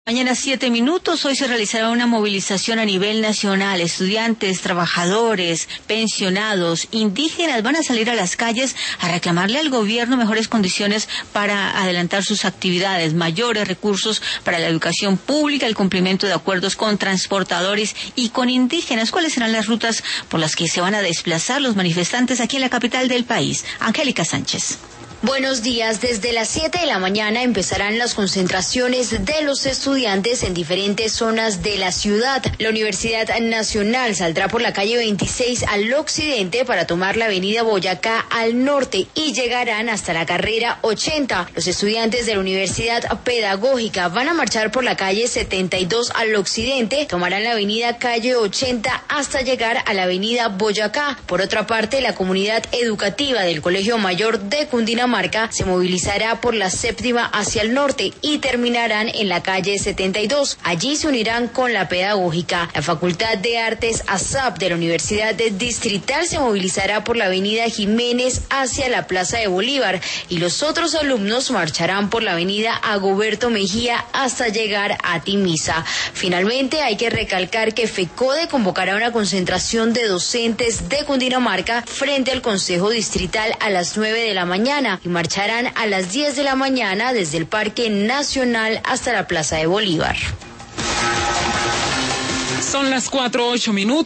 Mañana 7 minutos, hoy se realizará una movilización a nivel nacional. Estudiantes, trabajadores, pensionados, indígenas van a salir a las calles a reclamarle al gobierno mejores condiciones para adelantar sus actividades, mayores recursos para la educación pública, el cumplimiento de acuerdos con transportadores y con indígenas. ¿Cuáles serán las rutas por las que se van a desplazar los manifestantes aquí en la capital del país? Angélica Sánchez. Buenos días. Desde las 7 de la mañana empezarán las concentraciones de los estudiantes en diferentes zonas de la ciudad. La Universidad Nacional saldrá por la calle 26 al occidente para tomar la avenida Boyacá al norte y llegarán hasta la carrera 80. Los estudiantes de la Universidad Pedagógica van a marchar por la calle 72 al occidente, tomarán la avenida calle 80 hasta llegar a la avenida Boyacá. Por otra parte, la comunidad educativa del Colegio Mayor de Cundinamarca se movilizará por la séptima hacia el norte y terminarán en la calle 72. Allí se unirán con la pedagógica. La Facultad de Artes ASAP de la Universidad Distrital se movilizará por la avenida Jiménez hacia la Plaza de Bolívar y los otros alumnos marcharán por la avenida Agoberto Mejía hasta llegar a Timisa. Finalmente, hay que recalcar que FECODE convocará una concentración de docentes de Cundinamarca frente al Consejo Distrital a las 9 de la mañana. Y marcharán a las 10 de la mañana desde el Parque Nacional hasta la Plaza de Bolívar. Son las 4:08.